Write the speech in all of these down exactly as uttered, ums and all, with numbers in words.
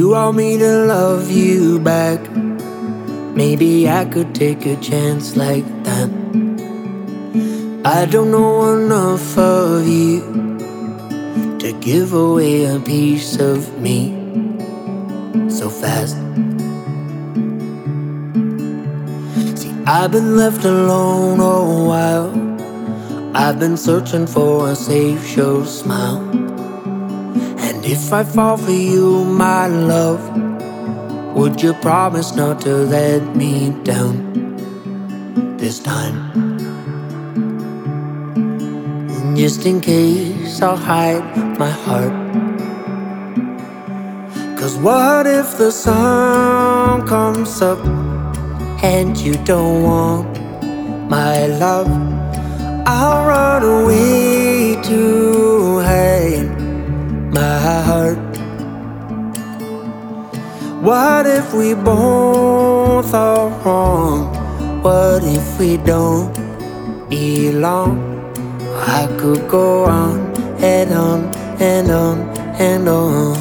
you want me to love you back? Maybe I could take a chance like that. I don't know enough of you to give away a piece of me so fast. See, I've been left alone a while. I've been searching for a safe show smile. And if I fall for you, my love, would you promise not to let me down this time? And just in case, I'll hide my heart. 'Cause what if the sun comes up and you don't want my love? I'll run away to hide my heart. What if we both are wrong? What if we don't belong? I could go on and on and on and on.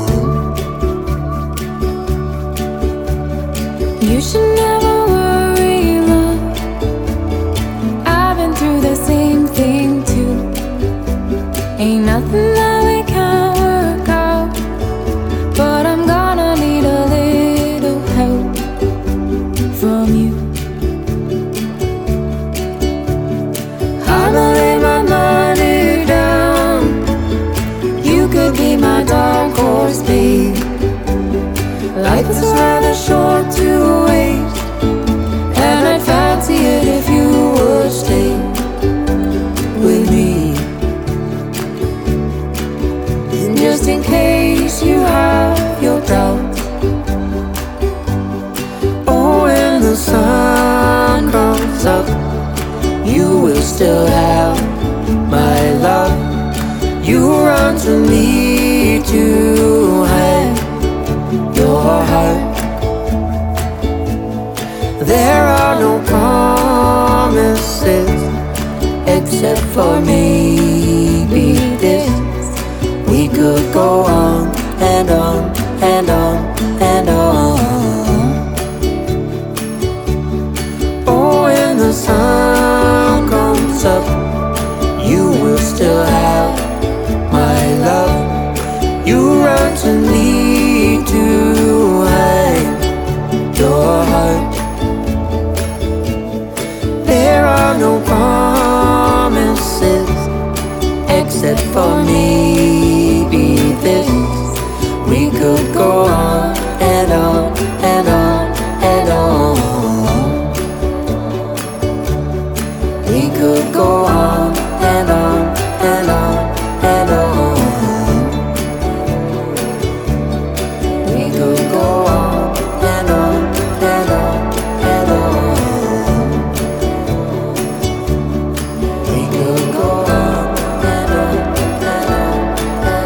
You should never worry, love. I've been through the same thing too. Ain't nothing that we can't work out, but I'm gonna need a little help from you. I'ma lay my money down. You could be my dark horse, babe. Life is rather short to waste, and I'd fancy it if you would stay with me. And just in case you have your doubts, oh, when the sun comes up, you will still have my love. You run to me to hide your heart. There are no promises except for maybe this. We could go on and on and on and on. Oh, when the sun comes up, you will still have my love. You run to me to hide your heart. There are no promises except for maybe this. We could go on and on and on and on. We could go on and on and on and on. We could go on and on and on and on. We could go on and on and on and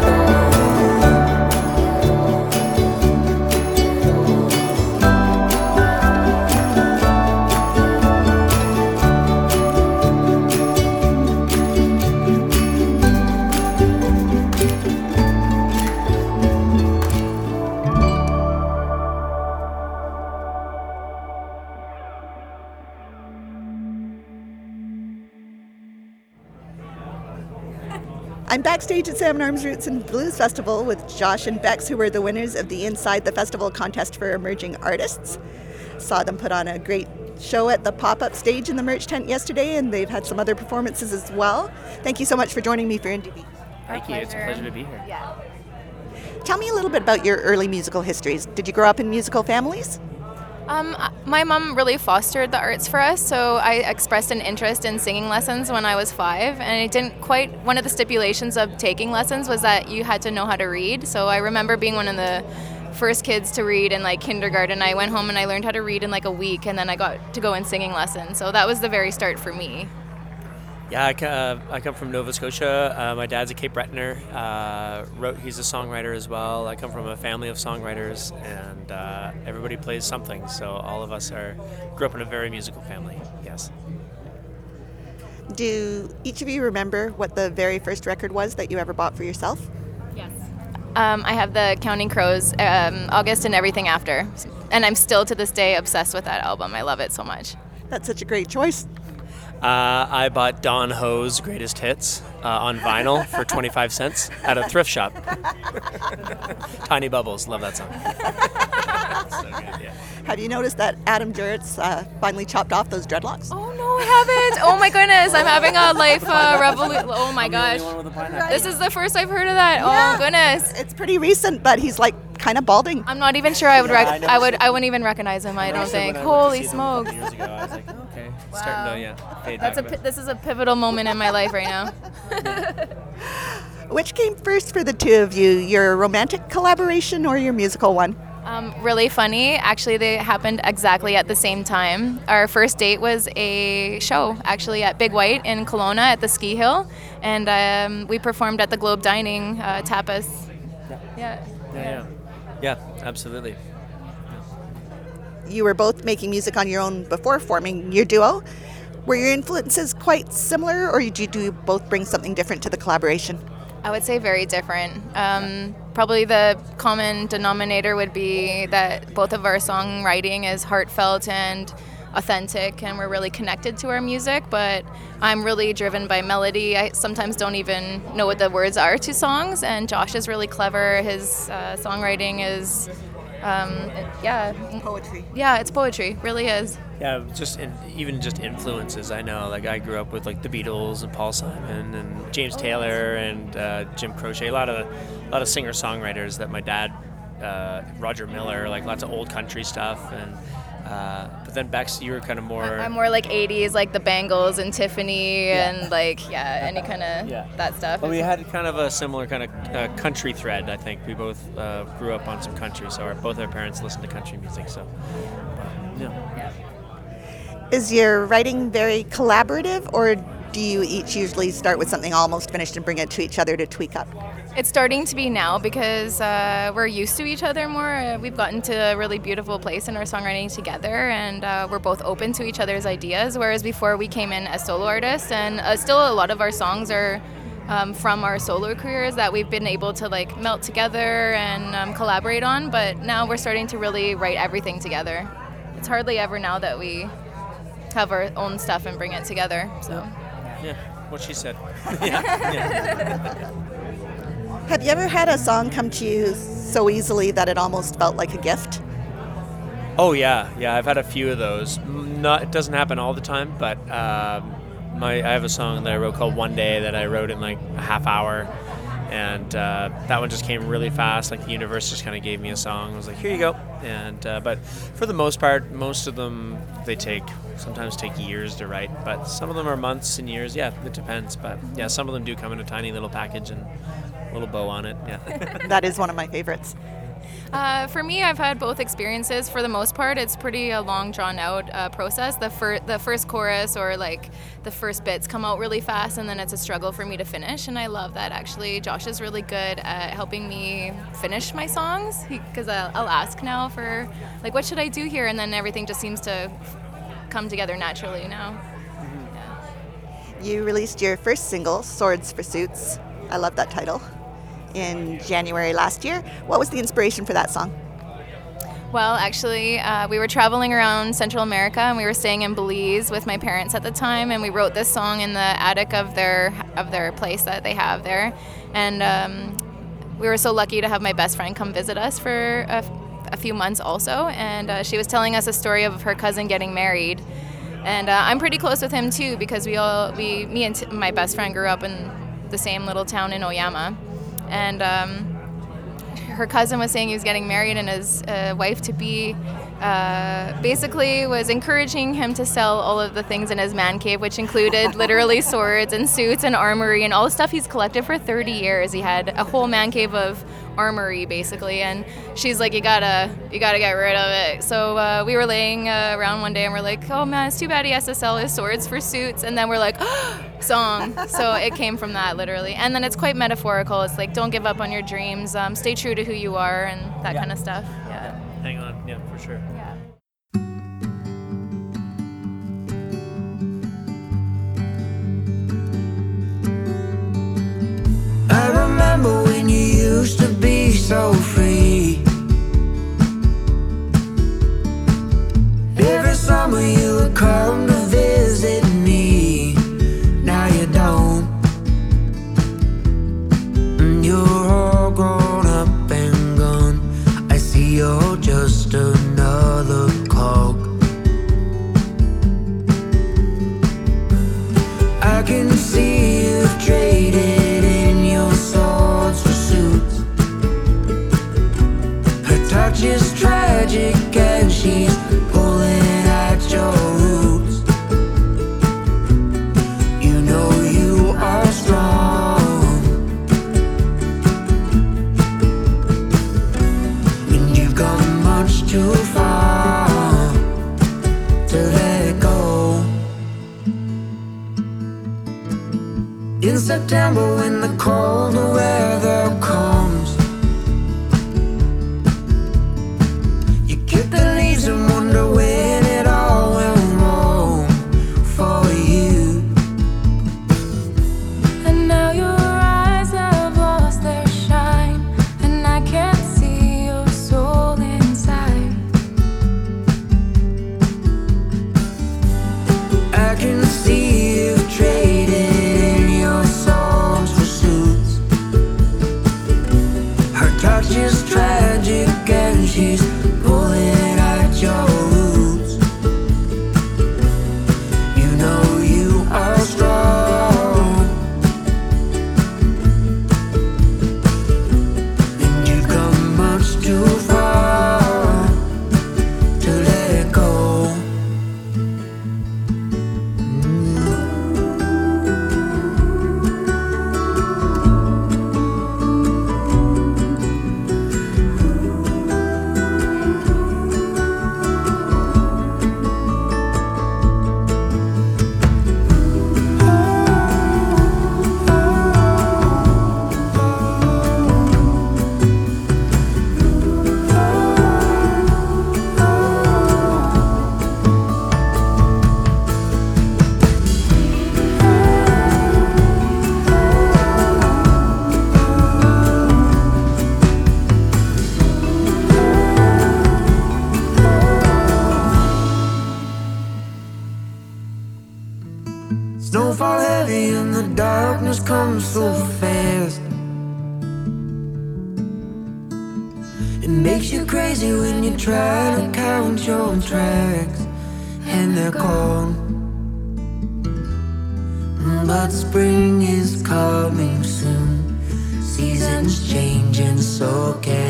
I'm backstage at Salmon Arms Roots and Blues Festival with Josh and Bex, who were the winners of the Inside the Festival contest for emerging artists. Saw them put on a great show at the pop-up stage in the merch tent yesterday, and they've had some other performances as well. Thank you so much for joining me for Indie Beat. Thank you. It's a pleasure to be here. Yeah. Tell me a little bit about your early musical histories. Did you grow up in musical families? Um, my mom really fostered the arts for us, so I expressed an interest in singing lessons when I was five, and I didn't quite, one of the stipulations of taking lessons was that you had to know how to read, so I remember being one of the first kids to read in like kindergarten. I went home and I learned how to read in like a week, and then I got to go in singing lessons, so that was the very start for me. Yeah, I, uh, I come from Nova Scotia. Uh, my dad's a Cape Bretoner. Uh, wrote, he's a songwriter as well. I come from a family of songwriters, and uh, everybody plays something. So all of us are grew up in a very musical family. Yes. Do each of you remember what the very first record was that you ever bought for yourself? Yes. Um, I have the Counting Crows, um, August and Everything After. And I'm still to this day obsessed with that album. I love it so much. That's such a great choice. Uh, I bought Don Ho's Greatest Hits uh, on vinyl for twenty-five cents at a thrift shop. Tiny Bubbles, love that song. So good, yeah. Have you noticed that Adam Duritz uh, finally chopped off those dreadlocks? Oh, no, I haven't. Oh, my goodness. I'm having a life uh, revolution. Oh, my gosh. This is the first I've heard of that. Yeah. Oh, goodness. It's pretty recent, but he's like kind of balding. I'm not even sure I would. Yeah, Rec- I I, never would. seen- I wouldn't even recognize him. I When don't said think. when I went to Holy see them a couple smokes! years ago, I was like, oh, okay, starting to yeah, fade That's a. back pi- bit. This is a pivotal moment in my life right now. Which came first for the two of you, your romantic collaboration or your musical one? Um, really funny. Actually, they happened exactly at the same time. Our first date was a show, actually, at Big White in Kelowna at the ski hill, and um, we performed at the Globe Dining uh, tapas. Yeah. Yeah. Yeah, yeah, yeah, absolutely. You were both making music on your own before forming your duo. Were your influences quite similar, or did you do both bring something different to the collaboration? I would say very different. Um, probably the common denominator would be that both of our songwriting is heartfelt and authentic, and we're really connected to our music, but I'm really driven by melody. I sometimes don't even know what the words are to songs, and Josh is really clever. His uh, songwriting is, um, yeah. Poetry. Yeah, it's poetry, really is. Yeah, just in, even just influences. I know, like I grew up with like the Beatles and Paul Simon and James Taylor and uh, Jim Croce. A lot of a lot of singer songwriters that my dad, uh, Roger Miller, like lots of old country stuff. And uh, but then Bex, you were kind of more. I'm more like eighties, like the Bangles and Tiffany, Yeah. and like yeah, any kind of Yeah. that stuff. But we had kind of a similar kind of uh, country thread. I think we both uh, grew up on some country, so our, both our parents listened to country music. So, but, yeah. Is your writing very collaborative, or do you each usually start with something almost finished and bring it to each other to tweak up? It's starting to be now because uh, we're used to each other more. Uh, we've gotten to a really beautiful place in our songwriting together, and uh, we're both open to each other's ideas, whereas before we came in as solo artists, and uh, still a lot of our songs are um, from our solo careers that we've been able to like melt together and um, collaborate on, but now we're starting to really write everything together. It's hardly ever now that we have our own stuff and bring it together. So Yeah, what she said. yeah, yeah. Have you ever had a song come to you so easily that it almost felt like a gift? Oh yeah, yeah. I've had a few of those. Not, it doesn't happen all the time, but um, my I have a song that I wrote called "One Day" that I wrote in like a half hour, and uh, that one just came really fast. Like the universe just kind of gave me a song. I was like, "Here you go." And uh, but for the most part, most of them they take sometimes take years to write, but some of them are months and years. Yeah, it depends. But yeah, some of them do come in a tiny little package and a little bow on it. Yeah. That is one of my favorites. Uh, for me, I've had both experiences. For the most part, it's pretty a long, drawn-out uh, process. The, fir- the first chorus or like the first bits come out really fast, and then it's a struggle for me to finish. And I love that actually. Josh is really good at helping me finish my songs because I'll, I'll ask now for like, what should I do here, and then everything just seems to come together naturally now. You released your first single, Swords for Suits. I love that title. In January last year. What was the inspiration for that song? Well, actually, uh, we were traveling around Central America, and we were staying in Belize with my parents at the time, and we wrote this song in the attic of their of their place that they have there. And um, we were so lucky to have my best friend come visit us for a, a few months also, and uh, she was telling us a story of her cousin getting married. And uh, I'm pretty close with him too, because we all we me and t- my best friend grew up in the same little town in Oyama. And um, her cousin was saying he was getting married, and his uh, wife-to-be uh, basically was encouraging him to sell all of the things in his man cave, which included literally swords and suits and armory and all the stuff he's collected for thirty years. He had a whole man cave of armory, basically, and she's like, you gotta you gotta get rid of it. So uh, we were laying uh, around one day, and we're like, oh man, it's too bad he has to sell his swords for suits. And then we're like, oh, song. So it came from that, literally. And then it's quite metaphorical. It's like, don't give up on your dreams, um, stay true to who you are, and that Yeah. kind of stuff. Yeah. Hang on. Yeah, for sure. Yeah. I remember when you used to be in September when the colder weather comes. You kick the leaves and wonder when it all went wrong for you. And now your eyes have lost their shine, and I can't see your soul inside. I can see you've traded in your songs for suits. Her touch is tragic and she's pulling at your roots. You know you are strong, and you've come much too far to let go. Snowfall heavy and the darkness comes so fast. It makes you crazy when you try to count your tracks, and they're gone. But spring is coming soon. Seasons change and so can